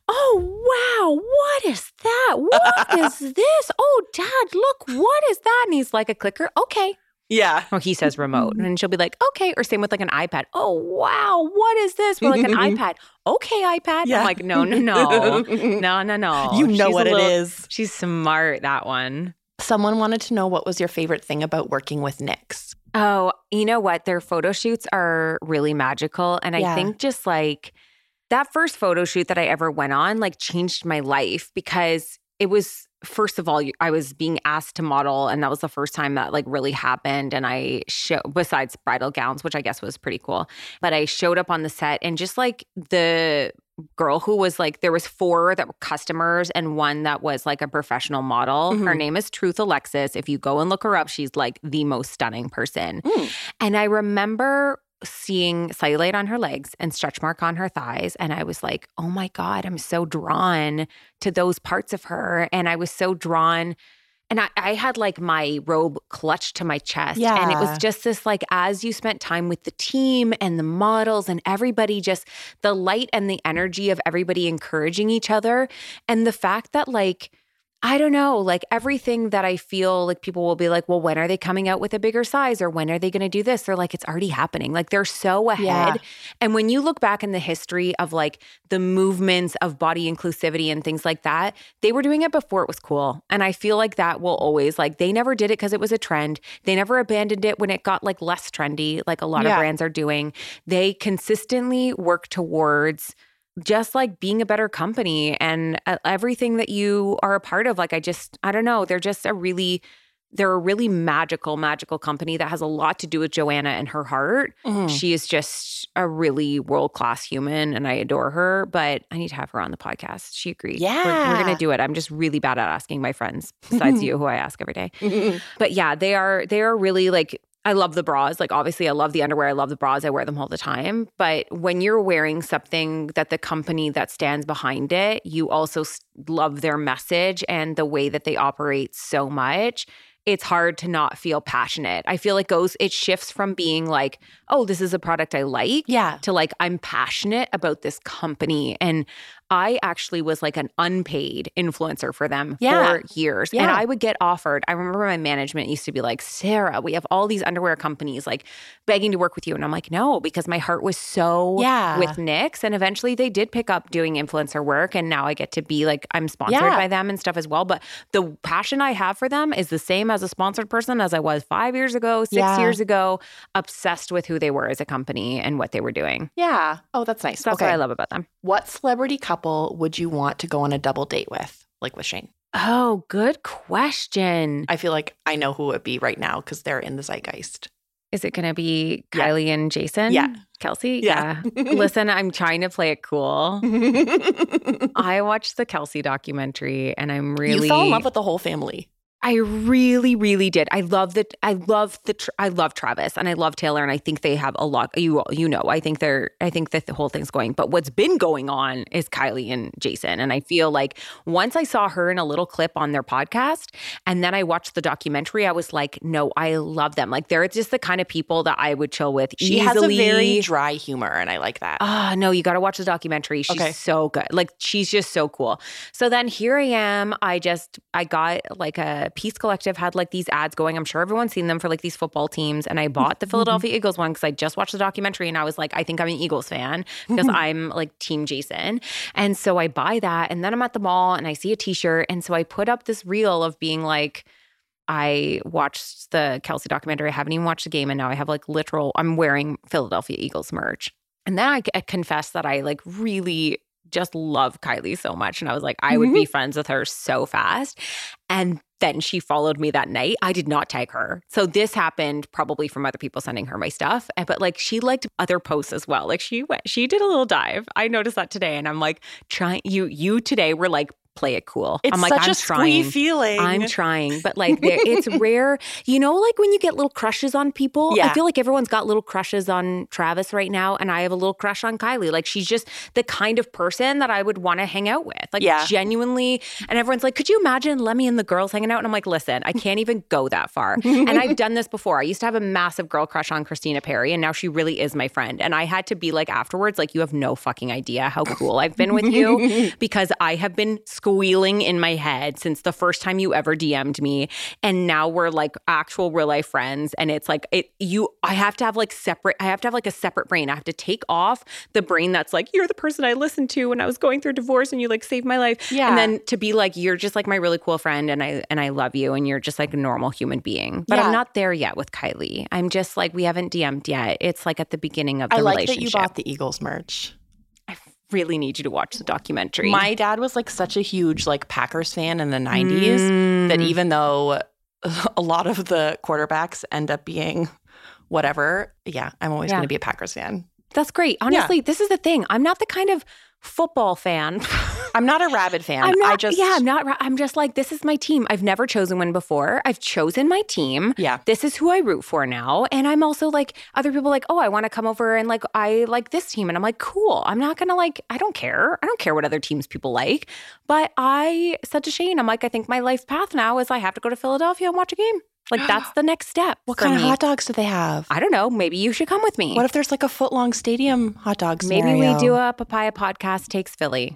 oh, wow, what is that? What is this? Oh, Dad, look, what is that? And he's like, a clicker? Okay. Yeah. Or he says remote. And she'll be like, okay. Or same with like an iPad. Oh, wow, what is this? We're like an iPad. Okay, iPad. Yeah. I'm like, no, no, no. No, no, no. You know She's what a it little- is. She's smart, that one. Someone wanted to know what was your favorite thing about working with Nyx. Oh, you know what? Their photo shoots are really magical. And I Yeah. think just like that first photo shoot that I ever went on, like changed my life because it was, first of all, I was being asked to model. And that was the first time that like really happened. And I show, besides bridal gowns, which I guess was pretty cool, but I showed up on the set and just like the girl who was like, there was four that were customers and one that was like a professional model. Mhm. Her name is Truth Alexis. If you go and look her up, she's like the most stunning person. Mm. And I remember seeing cellulite on her legs and stretch mark on her thighs. And I was like, oh my God, I'm so drawn to those parts of her. And I was so drawn. And I, I had like my robe clutched to my chest. Yeah. And it was just this like, as you spent time with the team and the models and everybody, just the light and the energy of everybody encouraging each other. And the fact that like, I don't know, like everything that I feel like people will be like, well, when are they coming out with a bigger size or when are they going to do this? They're like, it's already happening. Like they're so ahead. Yeah. And when you look back in the history of like the movements of body inclusivity and things like that, they were doing it before it was cool. And I feel like that will always like, they never did it because it was a trend. They never abandoned it when it got like less trendy, like a lot Yeah. of brands are doing. They consistently work towards just like being a better company and uh, everything that you are a part of. Like, I just, I don't know. They're just a really, they're a really magical, magical company that has a lot to do with Joanna and her heart. Mhm. She is just a really world-class human and I adore her, but I need to have her on the podcast. She agreed. We're, Yeah. we're going to do it. I'm just really bad at asking my friends besides you, who I ask every day. But yeah, they are, they are really like, I love the bras. Like, obviously, I love the underwear. I love the bras. I wear them all the time. But when you're wearing something that the company that stands behind it, you also s- love their message and the way that they operate so much. It's hard to not feel passionate. I feel like goes it shifts from being like, oh, this is a product I like, Yeah. to like, I'm passionate about this company. And I actually was like an unpaid influencer for them Yeah. for years. And Yeah. I would get offered. I remember my management used to be like, Sarah, we have all these underwear companies like begging to work with you. And I'm like, no, because my heart was so Yeah. with Knix. And eventually they did pick up doing influencer work. And now I get to be like, I'm sponsored Yeah. by them and stuff as well. But the passion I have for them is the same as a sponsored person as I was five years ago, six Yeah. years ago, obsessed with who they were as a company and what they were doing. Yeah. Oh, that's nice. So that's okay. what I love about them. What celebrity couple would you want to go on a double date with, like with Shane? Oh, good question. I feel like I know who it would be right now because they're in the zeitgeist. Is it going to be Yeah. Kylie and Jason? Yeah. Kelsey? Yeah. Yeah. Listen, I'm trying to play it cool. I watched the Kelsey documentary and I'm really You fell in love with the whole family. I really, really did. I love the, I love the, I love Travis and I love Taylor and I think they have a lot, you you know, I think they're, I think that the whole thing's going, but what's been going on is Kylie and Jason. And I feel like once I saw her in a little clip on their podcast and then I watched the documentary, I was like, no, I love them. Like they're just the kind of people that I would chill with She easily. has a very dry humor and I like that. Ah, no, you got to watch the documentary. She's Okay. so good. Like, she's just so cool. So then here I am. I just, I got like a Peace Collective had like these ads going. I'm sure everyone's seen them for like these football teams. And I bought the Philadelphia Eagles one because I just watched the documentary and I was like, I think I'm an Eagles fan because I'm like Team Jason. And so I buy that. And then I'm at the mall and I see a t-shirt. And so I put up this reel of being like, I watched the Kelsey documentary. I haven't even watched the game. And now I have like literal, I'm wearing Philadelphia Eagles merch. And then I, I confess that I like really just love Kylie so much. And I was like, I would be friends with her so fast. And then she followed me that night. I did not tag her. So this happened probably from other people sending her my stuff. And- But like she liked other posts as well. Like she went, she did a little dive. I noticed that today. And I'm like, trying you, you today were like, play it cool. It's I'm like, such I'm a trying. squee feeling. I'm trying, but like there, it's rare. You know, like when you get little crushes on people, Yeah. I feel like everyone's got little crushes on Travis right now. And I have a little crush on Kylie. Like she's just the kind of person that I would want to hang out with. Like Yeah. genuinely. And everyone's like, could you imagine Lemmy and the girls hanging out? And I'm like, listen, I can't even go that far. And I've done this before. I used to have a massive girl crush on Christina Perry. And now she really is my friend. And I had to be like afterwards, like, you have no fucking idea how cool I've been with you because I have been squealing in my head since the first time you ever D M'd me. And now we're like actual real life friends. And it's like, it, you, I have to have like separate, I have to have like a separate brain. I have to take off the brain that's like, you're the person I listened to when I was going through divorce and you like saved my life. Yeah. And then to be like, you're just like my really cool friend and I, and I love you and you're just like a normal human being. But Yeah. I'm not there yet with Kylie. I'm just like, we haven't D M'd yet. It's like at the beginning of the I like relationship. that you bought the Eagles merch. I really need you to watch the documentary. My dad was like such a huge like Packers fan in the nineties Mm. that even though a lot of the quarterbacks end up being whatever, yeah, I'm always Yeah. going to be a Packers fan. That's great. Honestly, Yeah. this is the thing. I'm not the kind of football fan. I'm not a rabid fan. I'm not, I just yeah, I'm not, ra- I'm just like, this is my team. I've never chosen one before. I've chosen my team. Yeah. This is who I root for now. And I'm also like, other people like, oh, I want to come over and like, I like this team. And I'm like, cool. I'm not going to like, I don't care. I don't care what other teams people like. But I said to Shane, I'm like, I think my life path now is I have to go to Philadelphia and watch a game. Like that's the next step. What for kind me. of hot dogs do they have? I don't know. Maybe you should come with me. What if there's like a foot long stadium hot dog Maybe scenario? we do a Papaya Podcast Takes Philly.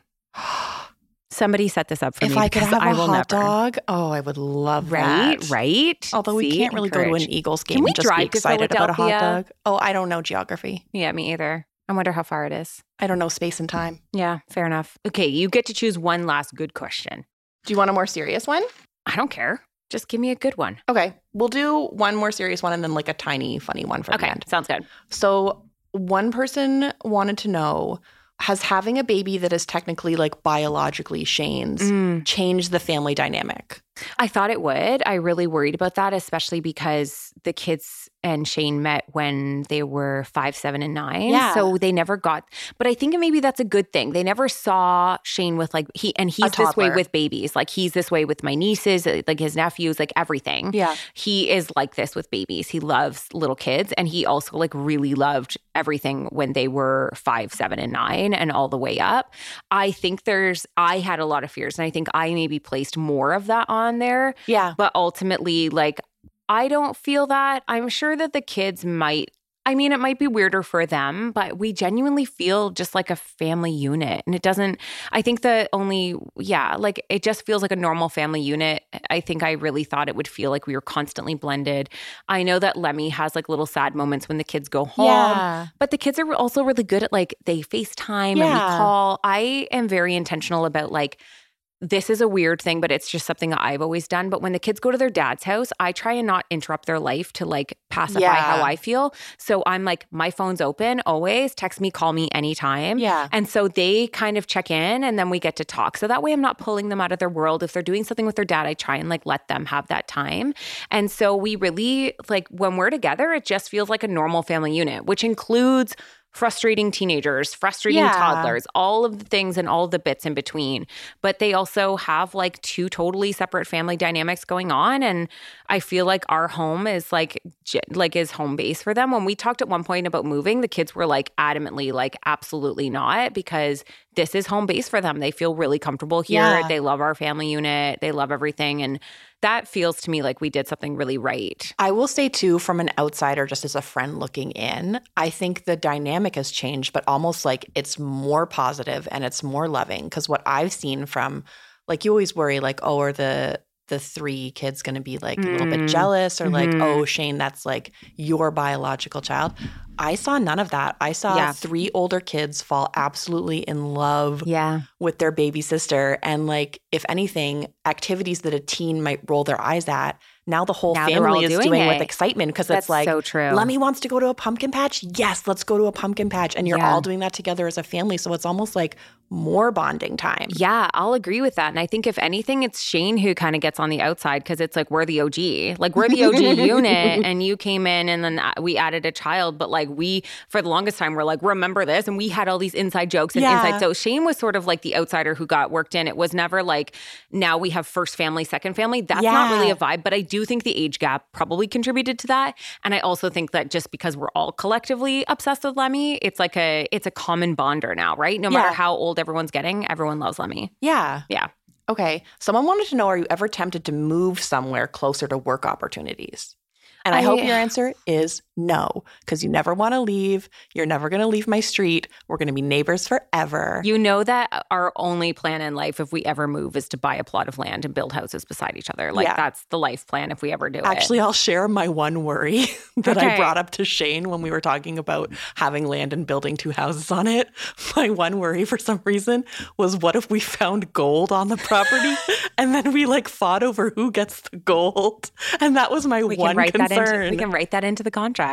Somebody set this up for If me I could because have a I will hot never. dog, oh, I would love Right, that. right. Although we See? can't really go to an Encourage. Eagles game Can we and just drive be to excited about a hot Philadelphia? dog. Oh, I don't know geography. Yeah, me either. I wonder how far it is. I don't know space and time. Yeah, fair enough. Okay, you get to choose one last good question. Do you want a more serious one? I don't care. Just give me a good one. Okay, we'll do one more serious one and then like a tiny funny one for the Okay, end. sounds good. So one person wanted to know, has having a baby that is technically like biologically Shane's Mm. changed the family dynamic? I thought it would. I really worried about that, especially because the kids and Shane met when they were five, seven, and nine. Yeah. So they never got, but I think maybe that's a good thing. They never saw Shane with like, he, and he's this way toddler. with babies. Like he's this way with my nieces, like his nephews, like everything. Yeah. He is like this with babies. He loves little kids. And he also like really loved everything when they were five, seven, and nine and all the way up. I think there's, I had a lot of fears and I think I maybe placed more of that on there. Yeah. But ultimately, like, I don't feel that. I'm sure that the kids might, I mean, it might be weirder for them, but we genuinely feel just like a family unit. And it doesn't, I think the only, yeah, like it just feels like a normal family unit. I think I really thought it would feel like we were constantly blended. I know that Lemmy has like little sad moments when the kids go home, Yeah. but the kids are also really good at like, they FaceTime and we Yeah. call. I am very intentional about like, this is a weird thing, but it's just something that I've always done. But when the kids go to their dad's house, I try and not interrupt their life to like pacify Yeah. how I feel. So I'm like, my phone's open always. Text me, call me anytime. Yeah. And so they kind of check in and then we get to talk. So that way I'm not pulling them out of their world. If they're doing something with their dad, I try and like let them have that time. And so we really like when we're together, it just feels like a normal family unit, which includes frustrating teenagers, frustrating Yeah. toddlers, all of the things and all the bits in between. But they also have like two totally separate family dynamics going on. And I feel like our home is like, j- like is home base for them. When we talked at one point about moving, the kids were like adamantly like, absolutely not, because this is home base for them. They feel really comfortable here. Yeah. They love our family unit. They love everything. And that feels to me like we did something really right. I will say too, from an outsider, just as a friend looking in, I think the dynamic has changed, but almost like it's more positive and it's more loving. Because what I've seen from, like, you always worry, like, oh, are the the three kids going to be like a little bit Mm. jealous or like, Mhm. oh, Shane, that's like your biological child. I saw none of that. I saw Yeah. three older kids fall absolutely in love Yeah. with their baby sister. And like, if anything, activities that a teen might roll their eyes at, now the whole Now they're all family is doing doing with it. excitement because That's it's like, so true. Lemmy wants to go to a pumpkin patch. Yes, let's go to a pumpkin patch. And you're Yeah. all doing that together as a family. So it's almost like more bonding time. Yeah, I'll agree with that. And I think if anything, it's Shane who kind of gets on the outside because it's like we're the O G. Like we're the O G unit and you came in and then we added a child. But like we, for the longest time, we're like, remember this? And we had all these inside jokes and Yeah. inside. So Shane was sort of like the outsider who got worked in. It was never like now we have first family, second family. That's not Yeah. really a vibe. But I do think the age gap probably contributed to that. And I also think that just because we're all collectively obsessed with Lemmy, it's like a, it's a common bonder now, right? No matter Yeah. how old everyone's getting, everyone loves Lemmy. Yeah. Yeah. Okay. Someone wanted to know, are you ever tempted to move somewhere closer to work opportunities? And I, I- hope your answer is no, because you never want to leave. You're never going to leave my street. We're going to be neighbors forever. You know that our only plan in life, if we ever move, is to buy a plot of land and build houses beside each other. Like Yeah. that's the life plan if we ever do Actually, it. I'll share my one worry that I Okay. brought up to Shane when we were talking about having land and building two houses on it. My one worry for some reason was, what if we found gold on the property and then we like fought over who gets the gold? And that was my We one can write that concern. into we can write that into the contract.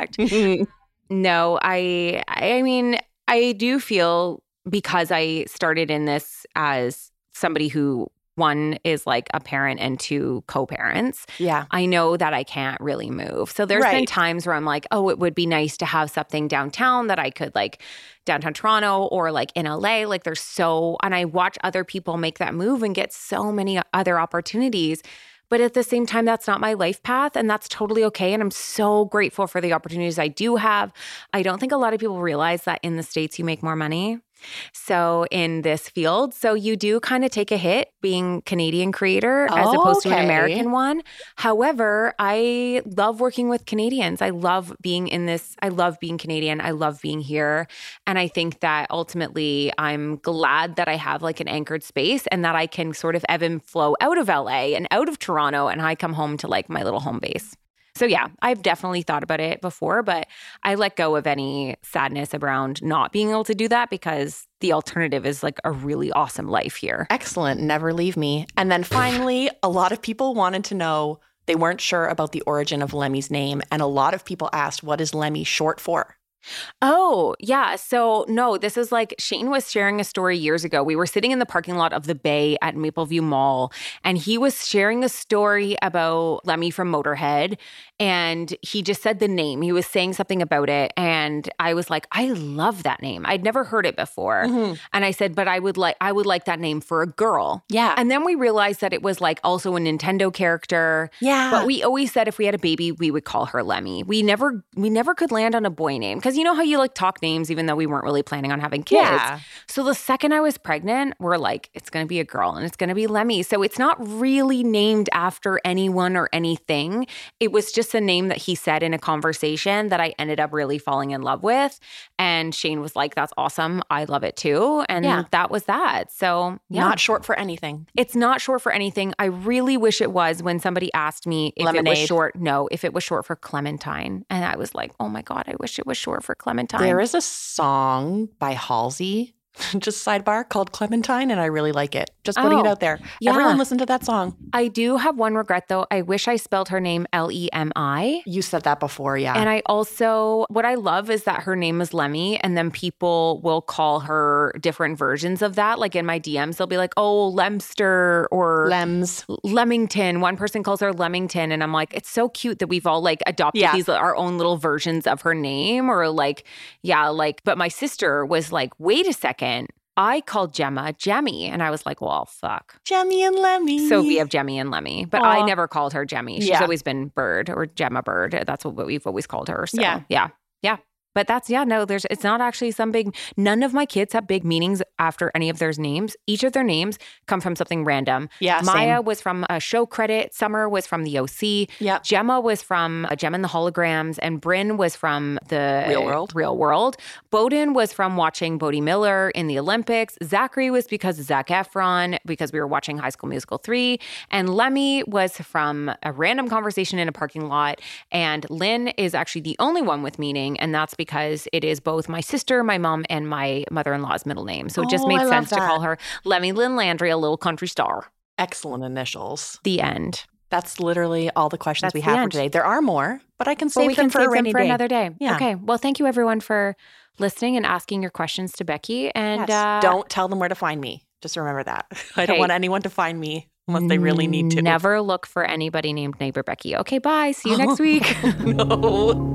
No, I I mean, I do feel because I started in this as somebody who one is like a parent and two co-parents. Yeah. I know that I can't really move. So there's Right. been times where I'm like, oh, it would be nice to have something downtown that I could like downtown Toronto or like in L A. Like there's so, and I watch other people make that move and get so many other opportunities. But at the same time, that's not my life path, and that's totally okay. And I'm so grateful for the opportunities I do have. I don't think a lot of people realize that in the States, you make more money. So in this field, so you do kind of take a hit being Canadian creator as Oh, opposed to an okay. American one. However, I love working with Canadians. I love being in this. I love being Canadian. I love being here. And I think that ultimately I'm glad that I have like an anchored space and that I can sort of ebb and flow out of L A and out of Toronto, and I come home to like my little home base. So yeah, I've definitely thought about it before, but I let go of any sadness around not being able to do that because the alternative is like a really awesome life here. Excellent. Never leave me. And then finally, a lot of people wanted to know, they weren't sure about the origin of Lemmy's name. And a lot of people asked, what is Lemmy short for? Oh, yeah. So, no, this is like Shane was sharing a story years ago. We were sitting in the parking lot of the Bay at Mapleview Mall, and he was sharing a story about Lemmy from Motorhead. And he just said the name. He was saying something about it. And I was like, I love that name. I'd never heard it before. Mm-hmm. And I said, but I would like I would like that name for a girl. Yeah. And then we realized that it was like also a Nintendo character. Yeah. But we always said if we had a baby, we would call her Lemmy. We never we never could land on a boy name. Because you know how you like talk names even though we weren't really planning on having kids. Yeah. So the second I was pregnant, we're like, it's going to be a girl and it's going to be Lemmy. So it's not really named after anyone or anything. It was just a name that he said in a conversation that I ended up really falling in love with. And Shane was like, that's awesome. I love it too. And Yeah. that was that. So yeah. Not short for anything. It's not short for anything. I really wish it was when somebody asked me if it was Lemonade. short. No, if it was short for Clementine. And I was like, oh my God, I wish it was short for Clementine. There is a song by Halsey, just sidebar, called Clementine, and I really like it. Just putting Oh, it out there. yeah. Everyone listen to that song. I do have one regret though. I wish I spelled her name L E M I. You said that before, yeah. And I also, what I love is that her name is Lemmy, and then people will call her different versions of that. Like in my D Ms, they'll be like, oh, Lemster or Lems. Lemmington. One person calls her Lemmington, and I'm like, it's so cute that we've all like adopted Yeah. these our own little versions of her name, or like, yeah, like. But my sister was like, wait a second, I called Gemma Jemmy, and I was like, well, fuck. Jemmy and Lemmy. So we have Jemmy and Lemmy, but Aw. I never called her Jemmy. She's Yeah. always been Bird or Gemma Bird. That's what we've always called her. So Yeah. yeah, yeah. But that's, yeah, no, there's, it's not actually some big, none of my kids have big meanings after any of their names. Each of their names come from something random. Yeah, Maya same. was from a show credit. Summer was from the O C. Yep. Gemma was from uh, Gemma and the Holograms. And Bryn was from the Real World. Real World. Bowden was from watching Bodie Miller in the Olympics. Zachary was because of Zac Efron, because we were watching High School Musical three. And Lemmy was from a random conversation in a parking lot. And Lynn is actually the only one with meaning. And that's because it is both my sister, my mom, and my mother-in-law's middle name. So it just Oh, made I love sense to that. call her Lemmy Lynn Landry, a little country star. Excellent initials. The end. That's literally all the questions That's we the have for end. today. There are more, but I can Well, save we them can for a save them rainy for day. another day. Yeah. Okay. Well, thank you everyone for listening and asking your questions to Becky. And Yes. uh, Don't tell them where to find me. Just remember that. I don't Okay. want anyone to find me unless they really need to. Never look for anybody named Neighbor Becky. Okay, bye. See you next week. No.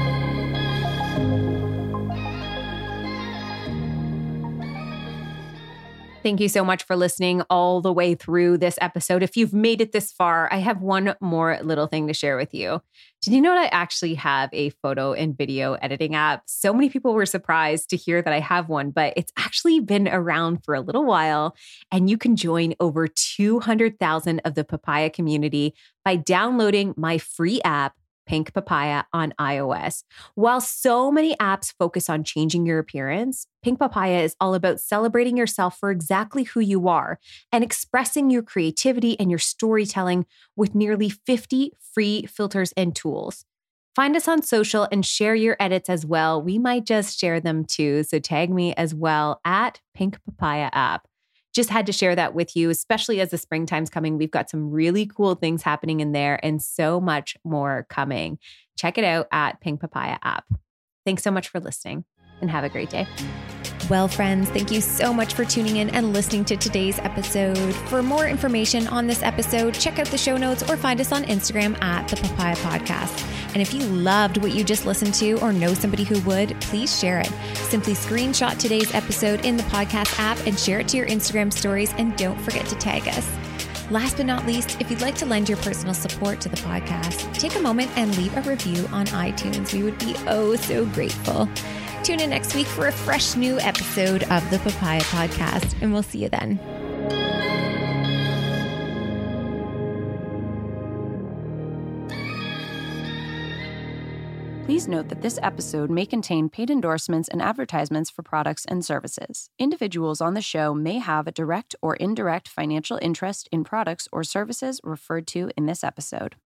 Thank you so much for listening all the way through this episode. If you've made it this far, I have one more little thing to share with you. Did you know that I actually have a photo and video editing app? So many people were surprised to hear that I have one, but it's actually been around for a little while, and you can join over two hundred thousand of the Papaya community by downloading my free app, Pink Papaya, on iOS. While so many apps focus on changing your appearance, Pink Papaya is all about celebrating yourself for exactly who you are and expressing your creativity and your storytelling with nearly fifty free filters and tools. Find us on social and share your edits as well. We might just share them too, so tag me as well at Pink Papaya app. Just had to share that with you, especially as the springtime's coming. We've got some really cool things happening in there and so much more coming. Check it out at Pink Papaya app. Thanks so much for listening and have a great day. Well, friends, thank you so much for tuning in and listening to today's episode. For more information on this episode, check out the show notes or find us on Instagram at The Papaya Podcast. And if you loved what you just listened to or know somebody who would, please share it. Simply screenshot today's episode in the podcast app and share it to your Instagram stories, and don't forget to tag us. Last but not least, if you'd like to lend your personal support to the podcast, take a moment and leave a review on iTunes. We would be oh so grateful. Tune in next week for a fresh new episode of the Papaya Podcast, and we'll see you then. Please note that this episode may contain paid endorsements and advertisements for products and services. Individuals on the show may have a direct or indirect financial interest in products or services referred to in this episode.